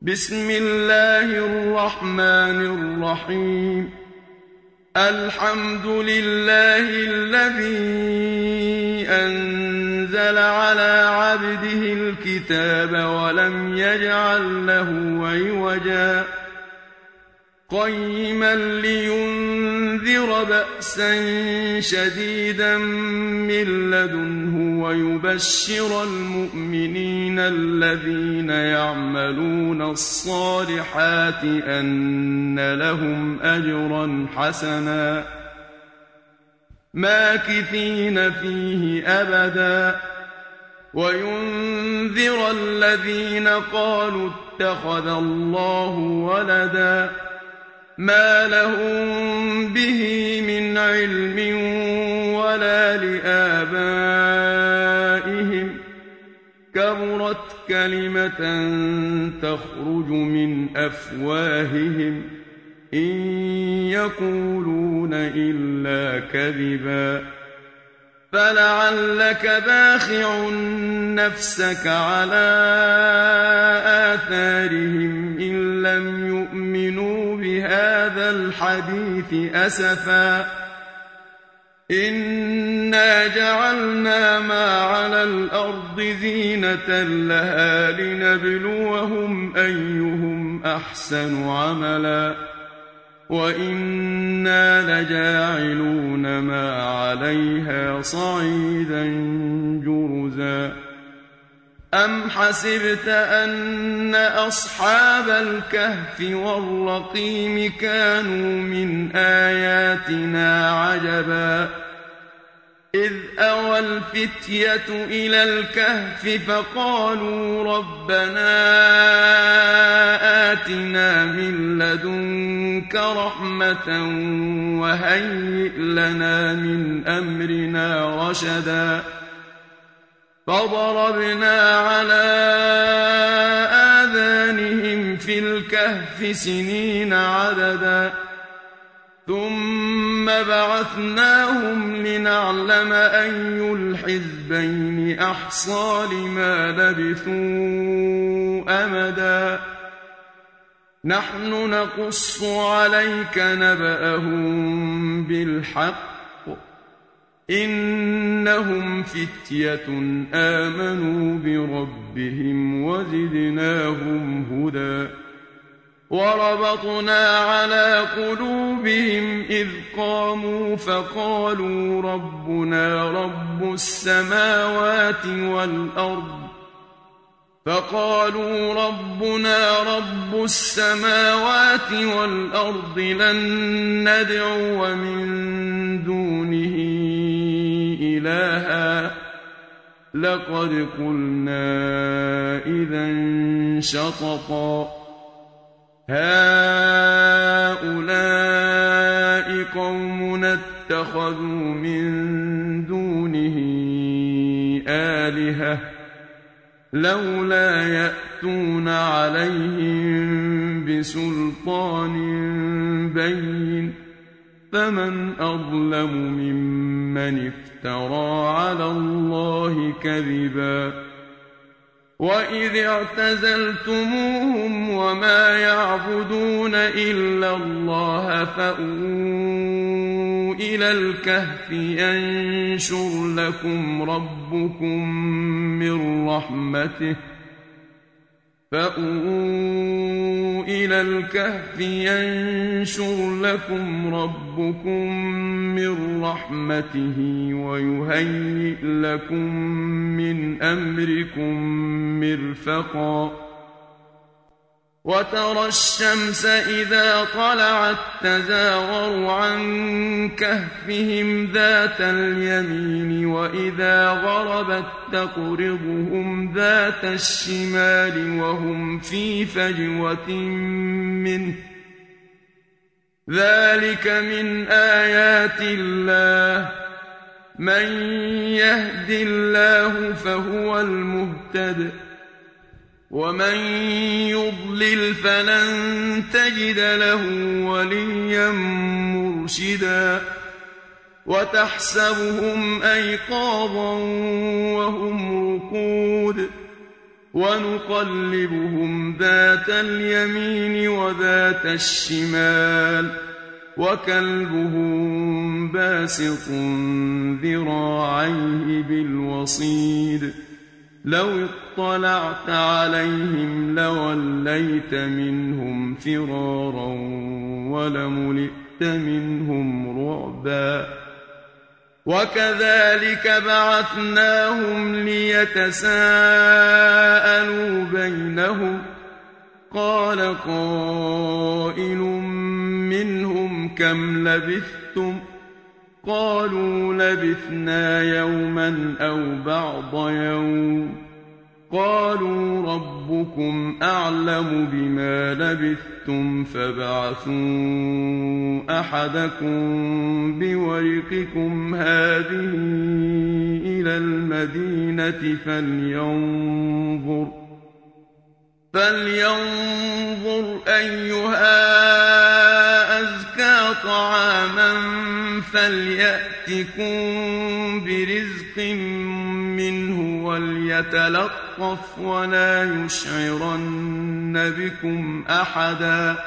بسم الله الرحمن الرحيم. الحمد لله الذي أنزل على عبده الكتاب ولم يجعل له عوجا قيما لينذر بأسا شديدا من لدنه ويبشر المؤمنين الذين يعملون الصالحات أن لهم أجرا حسنا ماكثين فيه أبدا وينذر الذين قالوا اتخذ الله ولدا ما لهم به من علم ولا لآبائهم كبرت كلمة تخرج من أفواههم إن يقولون إلا كذبا فلعلك باخع نفسك على آثارهم إن لم يؤمنوا بهذا الحديث أسفا إنا جعلنا ما على الأرض زينة لها لنبلوهم أيهم أحسن عملا وإنا لجاعلون ما عليها صعيدا جرزا أم حسبت أن أصحاب الكهف والرقيم كانوا من آياتنا عجبا إذ أوى الفتية إلى الكهف فقالوا ربنا آتنا من لدنك رحمة وهيئ لنا من أمرنا رشدا فضربنا على آذانهم في الكهف سنين عددا ثم بعثناهم لنعلم أي الحزبين أحصى لما لبثوا أمدا نحن نقص عليك نبأهم بالحق إنهم فتية آمنوا بربهم وزدناهم هدى وربطنا على قلوبهم إذ قاموا فقالوا ربنا رب السماوات والأرض لن ندعو من دونه إلها لقد قلنا إذا شططا هؤلاء قومنا اتخذوا من دونه آلهة لولا يأتون عليهم بسلطان بين فمن أظلم ممن افترى على الله كذبا وإذ اعتزلتموهم وما يعبدون إلا الله فأووا إلى الكهف ينشر لكم ربكم من رحمته ويهيئ لكم من أمركم مرفقا وترى الشمس إذا طلعت تزاور عن كهفهم ذات اليمين وإذا غربت تقرضهم ذات الشمال وهم في فجوة منه ذلك من آيات الله من يهد الله فهو المهتد ومن يضلل فلن تجد له وليا مرشدا وتحسبهم أيقاظا وهم رقود ونقلبهم ذات اليمين وذات الشمال وكلبهم باسط ذراعيه بالوصيد لو اطلعت عليهم لوليت منهم فرارا ولملئت منهم رعبا وكذلك بعثناهم ليتساءلوا بينهم قال قائل منهم كم لبثتم قالوا لبثنا يوما أو بعض يوم قالوا ربكم أعلم بما لبثتم فابعثوا أحدكم بورقكم هذه إلى المدينة فلينظر أيها أزكى طعاما فليأتكم برزق منه وليتلطف ولا يشعرن بكم أحدا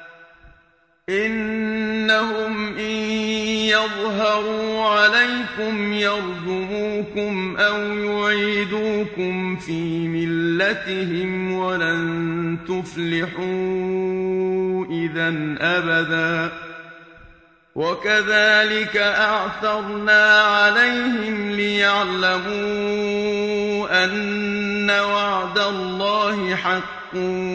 إنهم إن يظهروا عليكم يرجموكم أو يعيدوكم في ملتهم ولن تفلحوا إذا أبدا وكذلك أعثرنا عليهم ليعلموا أن وعد الله حق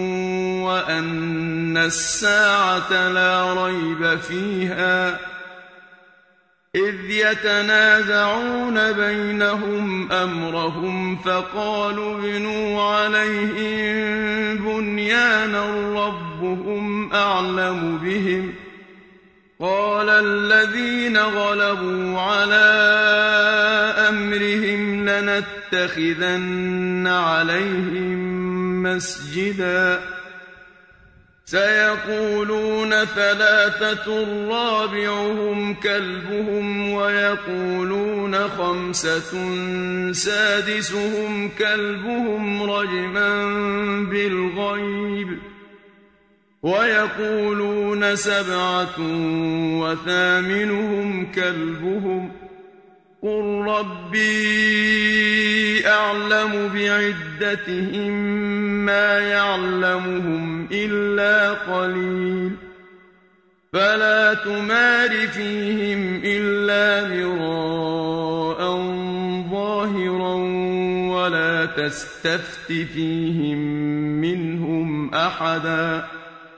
وأن الساعة لا ريب فيها إذ يتنازعون بينهم أمرهم فقالوا ابنوا عليهم بنيانا ربهم أعلم بهم قال الذين غلبوا على أمرهم لنتخذن عليهم مسجدا سيقولون ثلاثة رابعهم كلبهم ويقولون خمسة سادسهم كلبهم رجما بالغيب ويقولون سبعة وثامنهم كلبهم قل ربي أعلم بعدتهم ما يعلمهم إلا قليل فلا تمار فيهم إلا مراء ظاهرا ولا تستفت فيهم منهم أحدا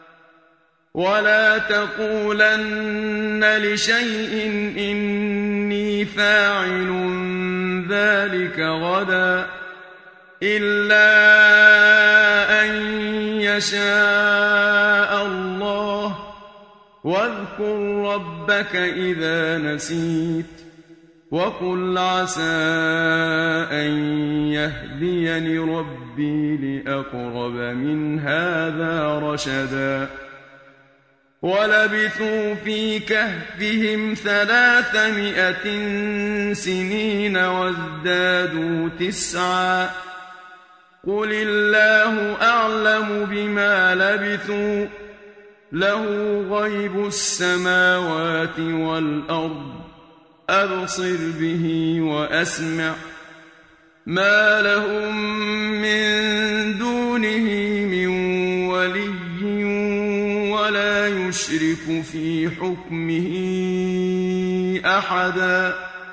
ولا تقولن لشيء إني فاعل ذلك غدا إلا أن يشاء الله واذكر ربك إذا نسيت وقل عسى أن يهديني ربي لأقرب من هذا رشدا ولبثوا في كهفهم 300 سنين وازدادوا 9 قل الله أعلم بما لبثوا له غيب السماوات والأرض أبصر به وأسمع ما لهم من دونه من ولي ولا يشرك في حكمه أحدا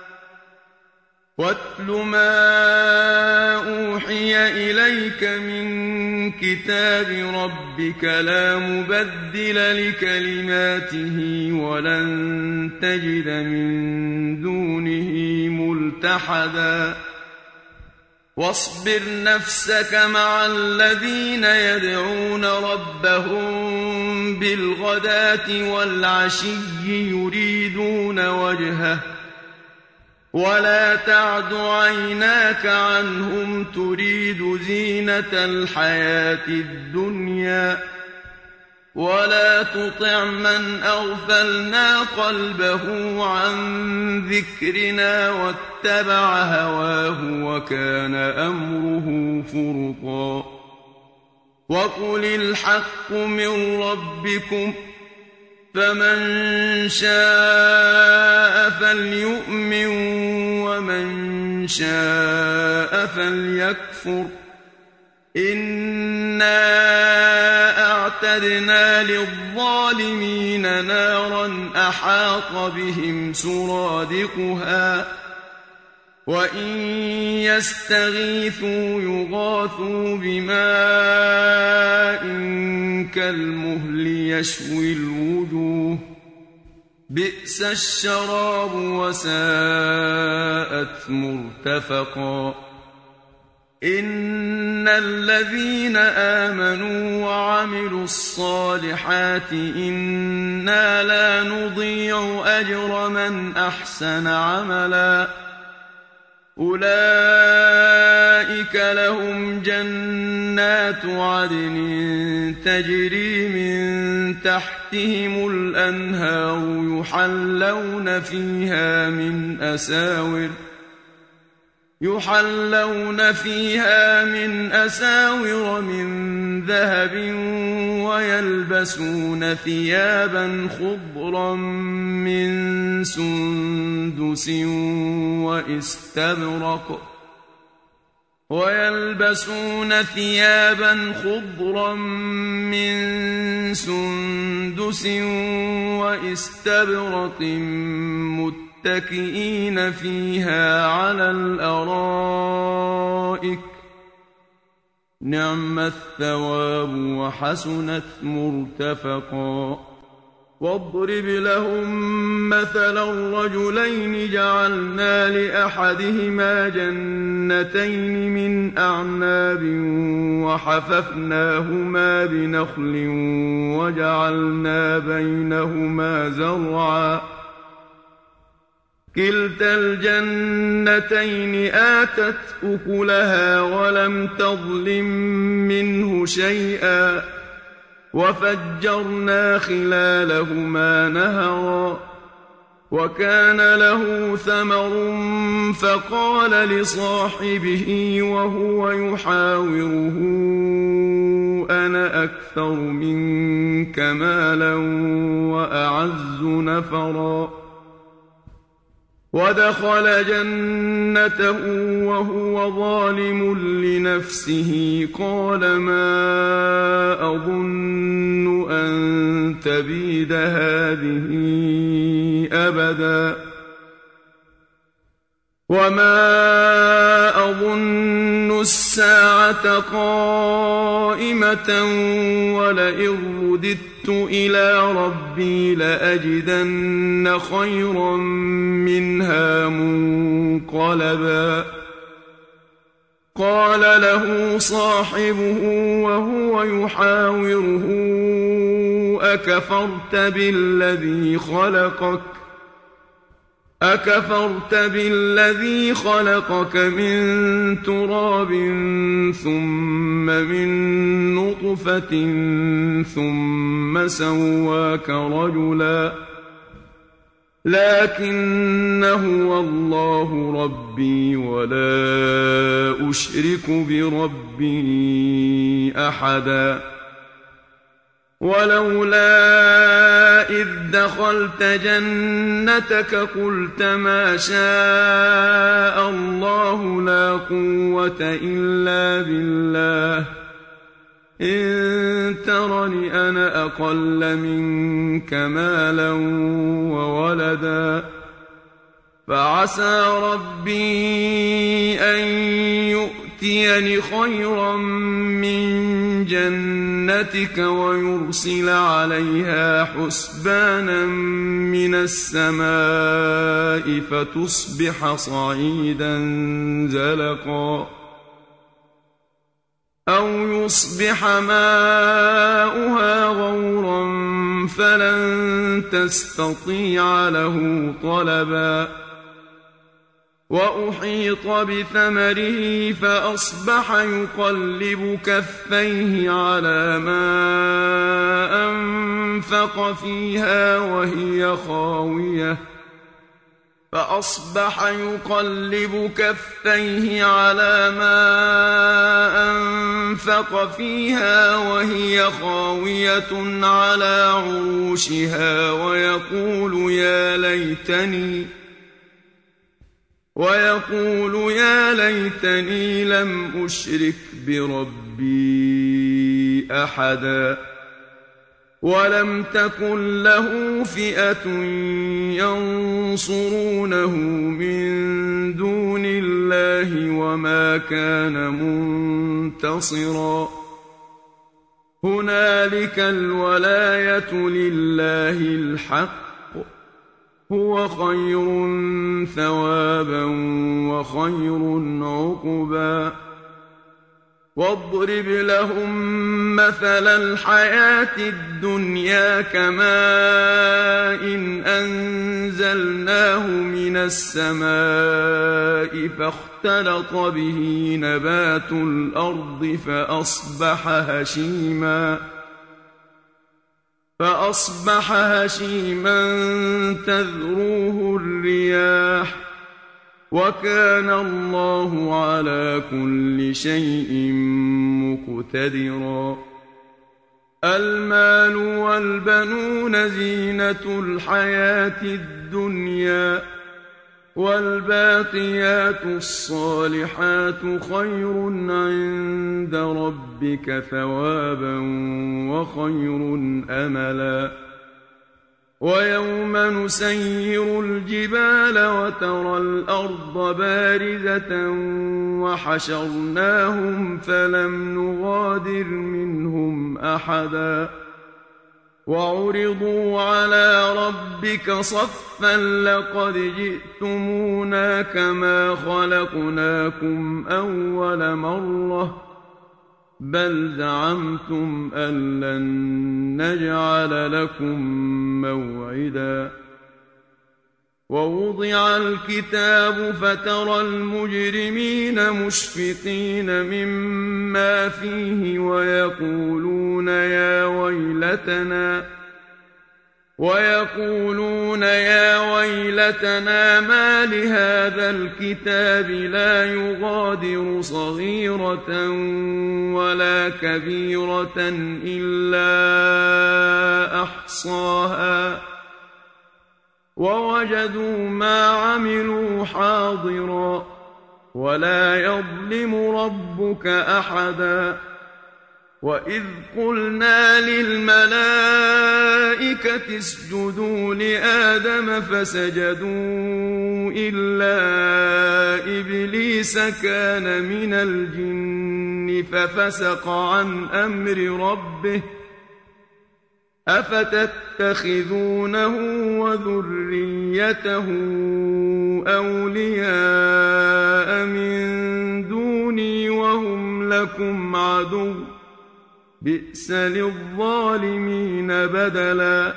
واتل ما أوحي إليك من كتاب ربك لا مبدل لكلماته ولن تجد من دونه ملتحدا واصبر نفسك مع الذين يدعون ربهم بالغداة والعشي يريدون وجهه ولا تعد عيناك عنهم تريد زينة الحياة الدنيا ولا تطع من أغفلنا قلبه عن ذكرنا واتبع هواه وكان أمره فرطا وقل الحق من ربكم فمن شاء فليؤمن ومن شاء فليكفر إنا أعتدنا للظالمين نارا أحاط بهم سرادقها وإن يستغيثوا يغاثوا بماء كالمهل يشوي الوجوه بئس الشراب وساءت مرتفقا إن الذين آمنوا وعملوا الصالحات إنا لا نضيع أجر من أحسن عملا أولئك لهم جنات عدن تجري من تحتهم الأنهار يحلون فيها من أساور من ذهب ويلبسون ثيابا خضرا من سندس واستبرق متكئين فيها على الأرائك نعم الثواب وحسنت مرتفقا واضرب لهم مثلا رجلين جعلنا لأحدهما جنتين من أعناب وحففناهما بنخل وجعلنا بينهما زرعا كلتا الجنتين آتت أكلها ولم تظلم منه شيئا وفجرنا خلالهما نهرا وكان له ثمر فقال لصاحبه وهو يحاوره أنا أكثر منك مالا وأعز نفرا ودخل جنته وهو ظالم لنفسه قال ما أظن أن تبيد هذه أبدا وما أظن الساعة قائمة ولئن رددت إلى ربي لأجدن خيرا منها منقلبا قال له صاحبه وهو يحاوره أكفرت بالذي خلقك من تراب ثم من نطفة ثم سواك رجلا لكن هو الله ربي ولا أشرك بربي أحدا ولولا إذ دخلت جنتك قلت ما شاء الله لا قوة إلا بالله إن ترني أنا أقل منك مالا وولدا فعسى ربي أن يؤتيني خيرا من جنتك ويرسل عليها حسبانا من السماء فتصبح صعيدا زلقا أو يصبح ماؤها غورا فلن تستطيع له طلبا وأحيط بثمره فأصبح يقلب كفيه على ما فأنفق فيها وهي خاوية فأصبح يقلب كفيه على ما أنفق فيها وهي خاوية على عروشها ويقول يا ليتني لم أشرك بربي أحدا ولم تكن له فئة ينصرونه من دون الله وما كان منتصرا هنالك الولاية لله الحق هو خير ثوابا وخير عقبا واضرب لهم مثل الحياة الدنيا كماء أنزلناه من السماء فاختلط به نبات الأرض فأصبح هشيما تذروه الرياح وكان الله على كل شيء مقتدرا المال والبنون زينة الحياة الدنيا والباقيات الصالحات خير عند ربك ثوابا وخير أملا ويوم نسير الجبال وترى الأرض بارزة وحشرناهم فلم نغادر منهم أحدا وعرضوا على ربك صفا لقد جئتمونا كما خلقناكم أول مرة بل زعمتم أن لن نجعل لكم موعدا ووضع الكتاب فترى المجرمين مشفقين مما فيه ويقولون يا ويلتنا ما لهذا الكتاب لا يغادر صغيرة ولا كبيرة إلا أحصاها ووجدوا ما عملوا حاضرا ولا يظلم ربك أحدا وإذ قلنا للملائكة اسجدوا لآدم فسجدوا إلا إبليس كان من الجن ففسق عن أمر ربه أفتتخذونه وذريته أولياء من دوني وهم لكم عدو بئس للظالمين بدلا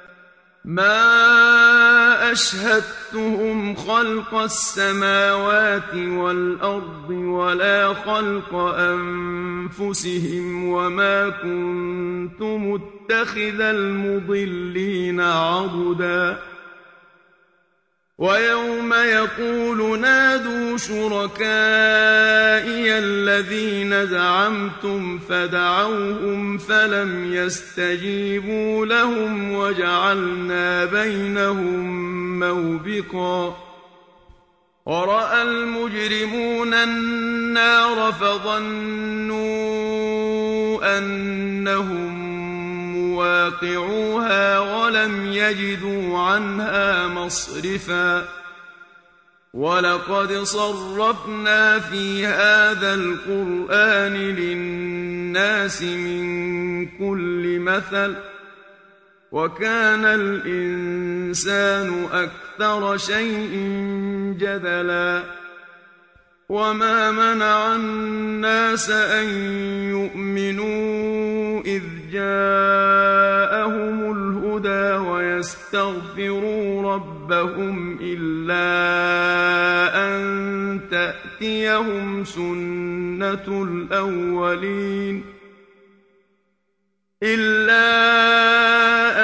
ما أشهدتهم خلق السماوات والأرض ولا خلق أنفسهم وما كنت متخذ المضلين عضدا ويوم يقول نادوا شركائي الذين زعمتم فدعوهم فلم يستجيبوا لهم وجعلنا بينهم موبقا ورأى المجرمون النار فظنوا أنهم مواقعوها ولم يجدوا عنها مصرفا ولقد صرفنا في هذا القرآن للناس من كل مثل وكان الإنسان أكثر شيء جدلا وما منع الناس أن يؤمنوا إذ جاءهم الهدى ويستغفروا ربهم إلا أن تأتيهم سنة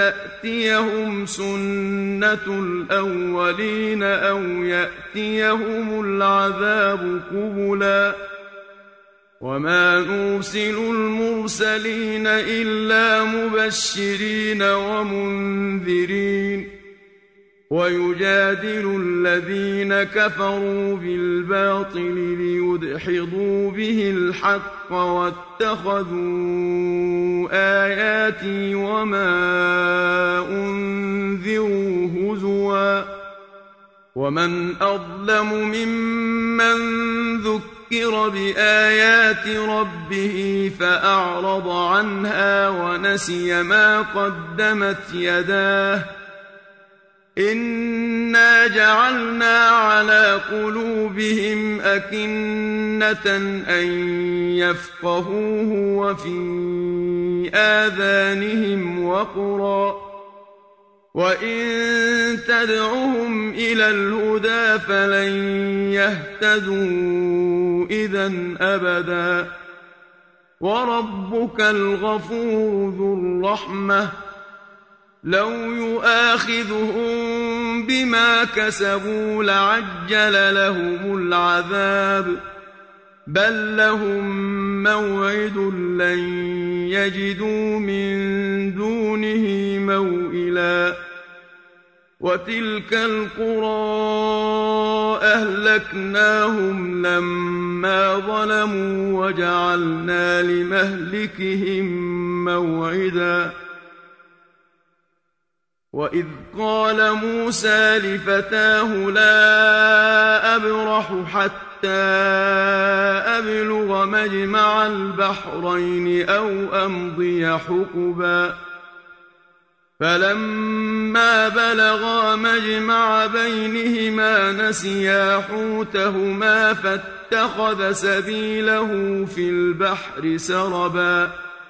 تأتيهم سنة الأولين أو يأتيهم العذاب قبلا وما نرسل المرسلين إلا مبشرين ومنذرين ويجادل الذين كفروا بالباطل ليدحضوا به الحق واتخذوا آياتي وما أنذروا هزوا ومن أظلم ممن ذكر بآيات ربه فأعرض عنها ونسي ما قدمت يداه إنا جعلنا على قلوبهم أكنة أن يفقهوه وفي آذانهم وقرا وإن تدعهم إلى الهدى فلن يهتدوا إذن أبدا وربك الغفور ذو الرحمة لو يؤاخذهم بما كسبوا لعجل لهم العذاب بل لهم موعد لن يجدوا من دونه موئلا وتلك القرى أهلكناهم لما ظلموا وجعلنا لمهلكهم موعدا وإذ قال موسى لفتاه لا أبرح حتى أبلغ مجمع البحرين أو أمضي حقبا فلما بلغا مجمع بينهما نسيا حوتهما فاتخذ سبيله في البحر سربا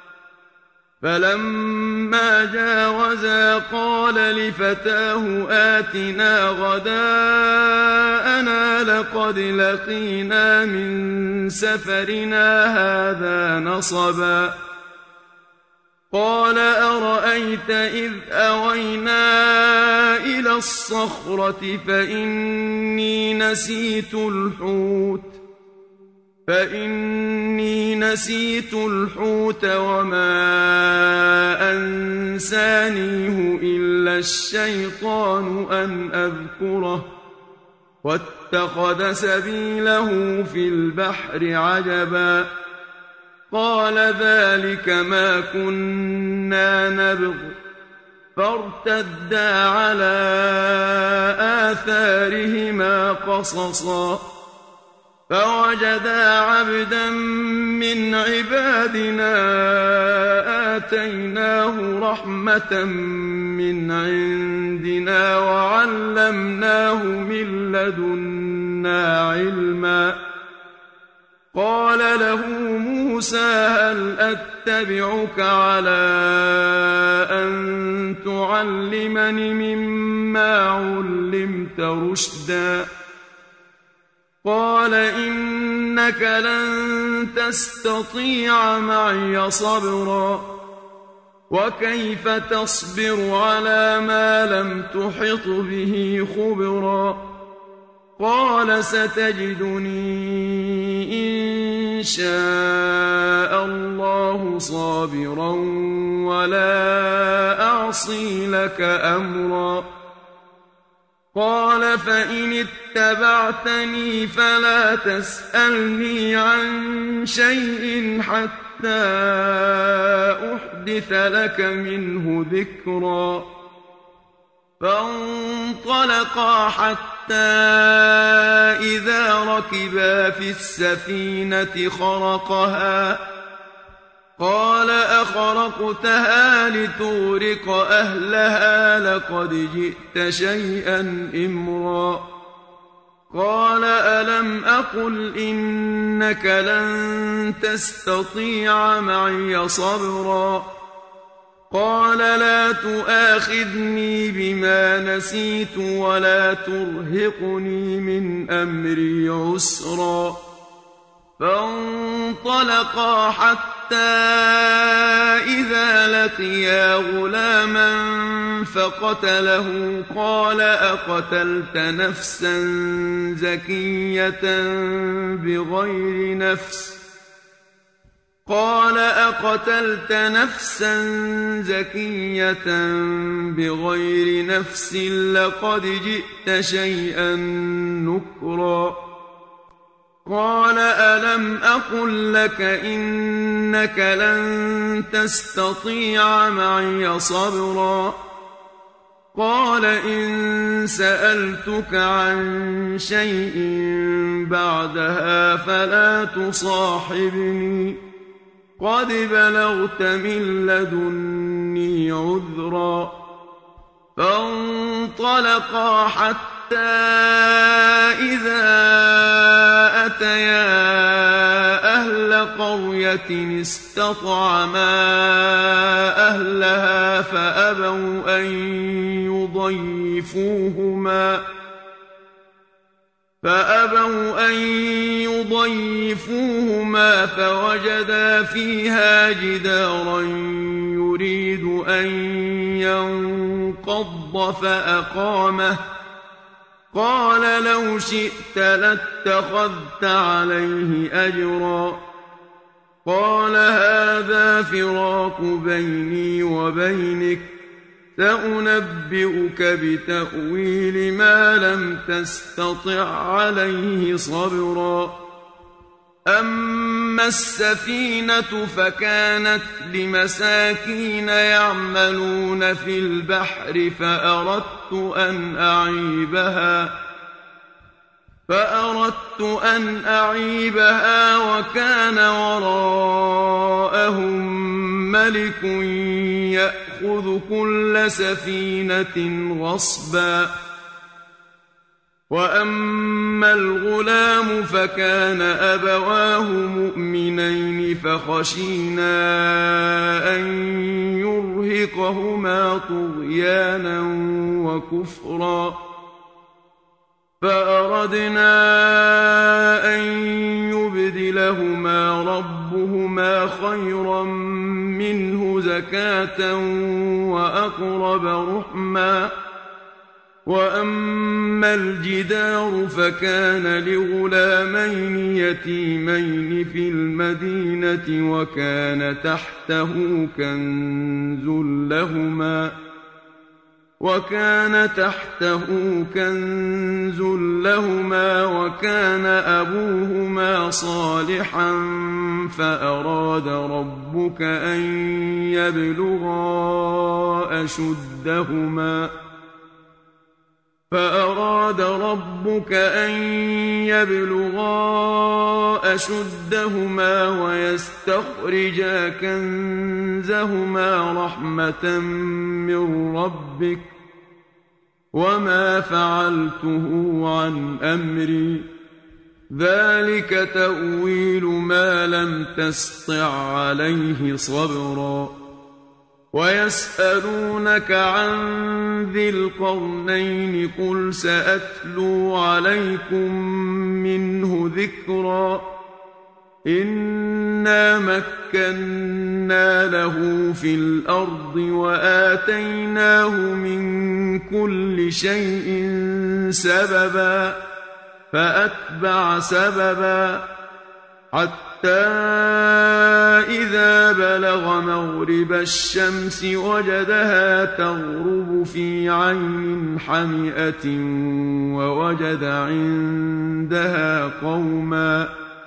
فلما جاوزا قال لفتاه آتنا غداءنا لقد لقينا من سفرنا هذا نصبا قال أرأيت إذ أوينا إلى الصخرة فإني نسيت الحوت وما أنسانيه إلا الشيطان أن أذكره واتخذ سبيله في البحر عجبا قال ذلك ما كنا نبغ فارتدا على آثارهما قصصا فوجدا عبدا من عبادنا آتيناه رحمة من عندنا وعلمناه من لدنا علما قال له موسى هل أتبعك على أن تعلمني مما علمت رشدا قال إنك لن تستطيع معي صبرا وكيف تصبر على ما لم تحط به خبرا قال ستجدني إن شاء الله صابرا ولا أعصي لك أمرا قال فإن اتبعتني فلا تسألني عن شيء حتى أحدث لك منه ذكرا فانطلقا حتى إذا ركبا في السفينة خرقها قال أخرقتها لتغرق أهلها لقد جئت شيئا إمرا قال ألم أقل إنك لن تستطيع معي صبرا قال لا تؤاخذني بما نسيت ولا ترهقني من أمري عسرا فانطلقا حتى إذا لقيا غلاما فقتله قال أقتلت نفسا زكية بغير نفس لقد جئت شيئا نكرا قال ألم أقل لك إنك لن تستطيع معي صبرا قال إن سألتك عن شيء بعدها فلا تصاحبني قد بلغت من لدني عذرا فانطلقا حتى إذا أتيا أهل قرية استطعما أهلها فأبوا أن يضيفوهما فوجدا فيها جدارا يريد أن ينقض فأقامه قال لو شئت لاتخذت عليه أجرا قال هذا فراق بيني وبينك سأنبئك بتأويل ما لم تستطع عليه صبرا أما السفينة فكانت لمساكين يعملون في البحر فأردت أن أعيبها وكان وراءهم ملك يأخذ كل سفينة غصبا وأما الغلام فكان أبواه مؤمنين فخشينا أن يرهقهما طغيانا وكفرا فأردنا أن يبدلهما ربهما خيرا منه زكاة وأقرب رحما وأما الجدار فكان لغلامين يتيمين في المدينة وكان تحته كنز لهما وكان أبوهما صالحا فأراد ربك أن يبلغا أشدهما ويستخرجا كنزهما رحمة من ربك وما فعلته عن أمري ذلك تأويل ما لم تسطع عليه صبرا ويسألونك عن ذي القرنين قل سأتلو عليكم منه ذكرا إنا مكنا له في الأرض وآتيناه من كل شيء سببا فأتبع سببا حتى إذا بلغ مغرب الشمس وجدها تغرب في عين حمئة ووجد عندها قوما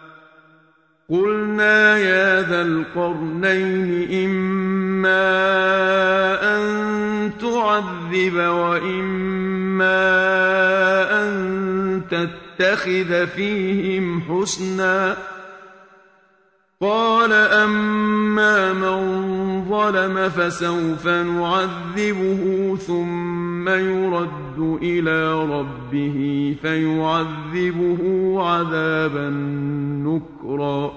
قلنا يا ذا القرنين إما أن تعذب وإما أن تتخذ فيهم حسنا قال أما من ظلم فسوف نعذبه ثم يرد إلى ربه فيعذبه عذابا نكرا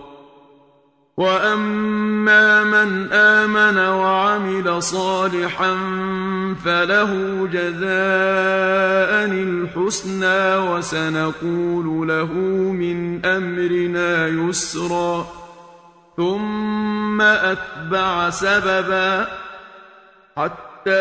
وأما من آمن وعمل صالحا فله جزاء الحسنى وسنقول له من أمرنا يسرا ثم أتبع سببا حتى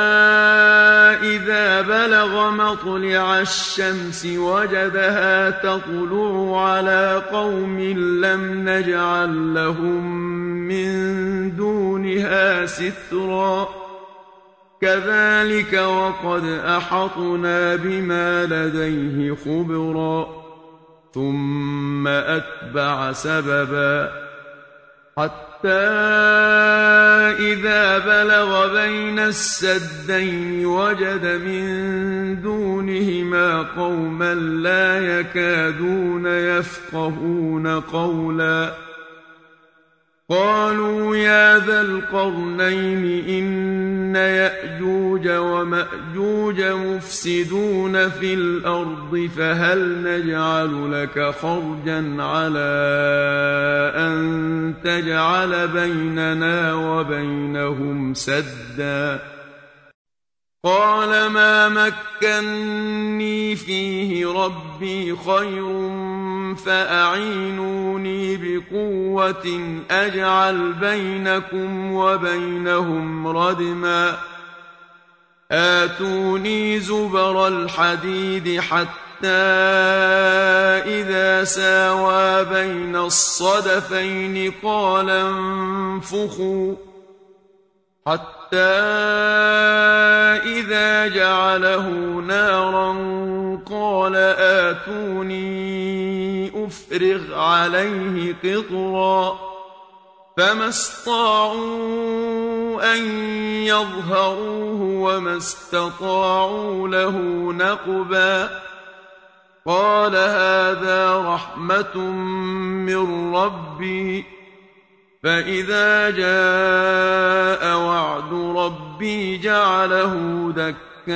إذا بلغ مطلع الشمس وجدها تطلع على قوم لم نجعل لهم من دونها سترا كذلك وقد أحطنا بما لديه خبرا ثم أتبع سببا حتى إذا بلغ بين السدين وجد من دونهما قوما لا يكادون يفقهون قولا قالوا يا ذا القرنين إن يأجوج ومأجوج مفسدون في الأرض فهل نجعل لك خرجا على أن تجعل بيننا وبينهم سدا قال ما مكني فيه ربي خير فأعينوني بقوة أجعل بينكم وبينهم ردما آتوني زبر الحديد حتى إذا ساوى بين الصدفين قال انفخوا حتى إذا جعله نارا قال آتوني أفرغ عليه قطرا فما استطاعوا أن يظهروه وما استطاعوا له نقبا قال هذا رحمة من ربي فإذا جاء وعد ربي جعله دكاء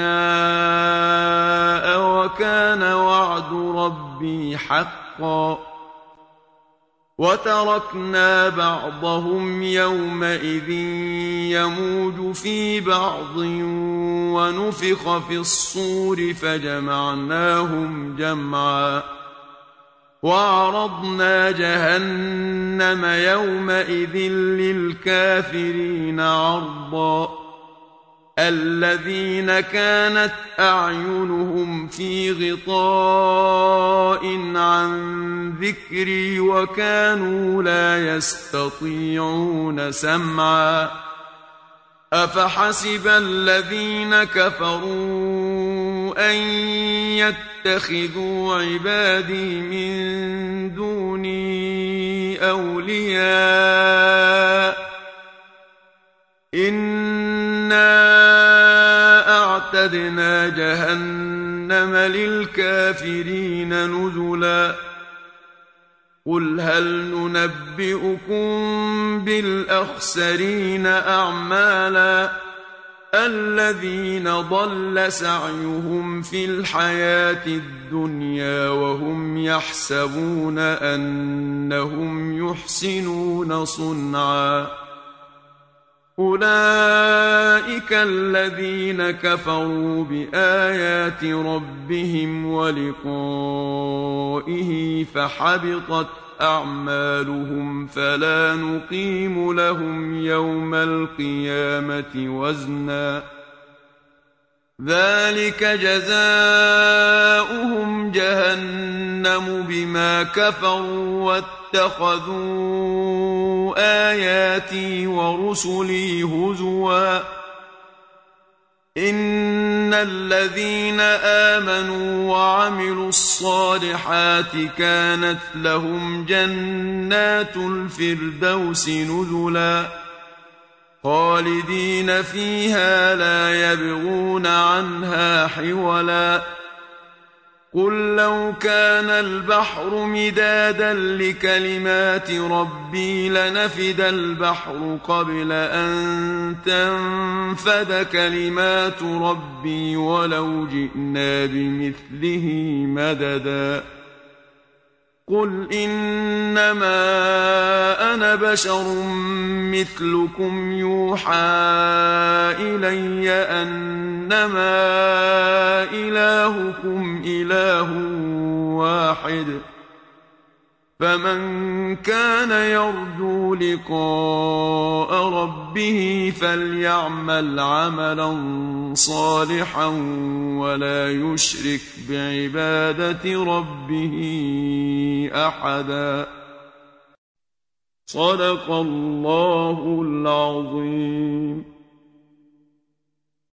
وكان وعد ربي حقا وتركنا بعضهم يومئذ يموج في بعض ونفخ في الصور فجمعناهم جمعا وعرضنا جهنم يومئذ للكافرين عرضا الذين كانت أعينهم في غطاء عن ذكري وكانوا لا يستطيعون سمعا أفحسب الذين كفروا أن يتخذوا عبادي من دوني أولياء إنا أعتدنا جهنم للكافرين نزلا قل هل ننبئكم بالأخسرين أعمالا الذين ضل سعيهم في الحياة الدنيا وهم يحسبون أنهم يحسنون صنعا أولئك الذين كفروا بآيات ربهم ولقائه فحبطت أعمالهم فلا نقيم لهم يوم القيامة وزنا ذلك جزاؤهم جهنم بما كفروا واتخذوا آياتي ورسلي هزوا إن الذين آمنوا وعملوا الصالحات كانت لهم جنات الفردوس نزلا خالدين فيها لا يبغون عنها حولا قل لو كان البحر مدادا لكلمات ربي لنفد البحر قبل أن تنفد كلمات ربي ولو جئنا بمثله مددا قل إنما أنا بشر مثلكم يوحى إلي أنما إلهكم إله واحد فمن كان يرجو لقاء ربه فليعمل عملا صالحا ولا يشرك بعبادة ربه أحدا. صدق الله العظيم.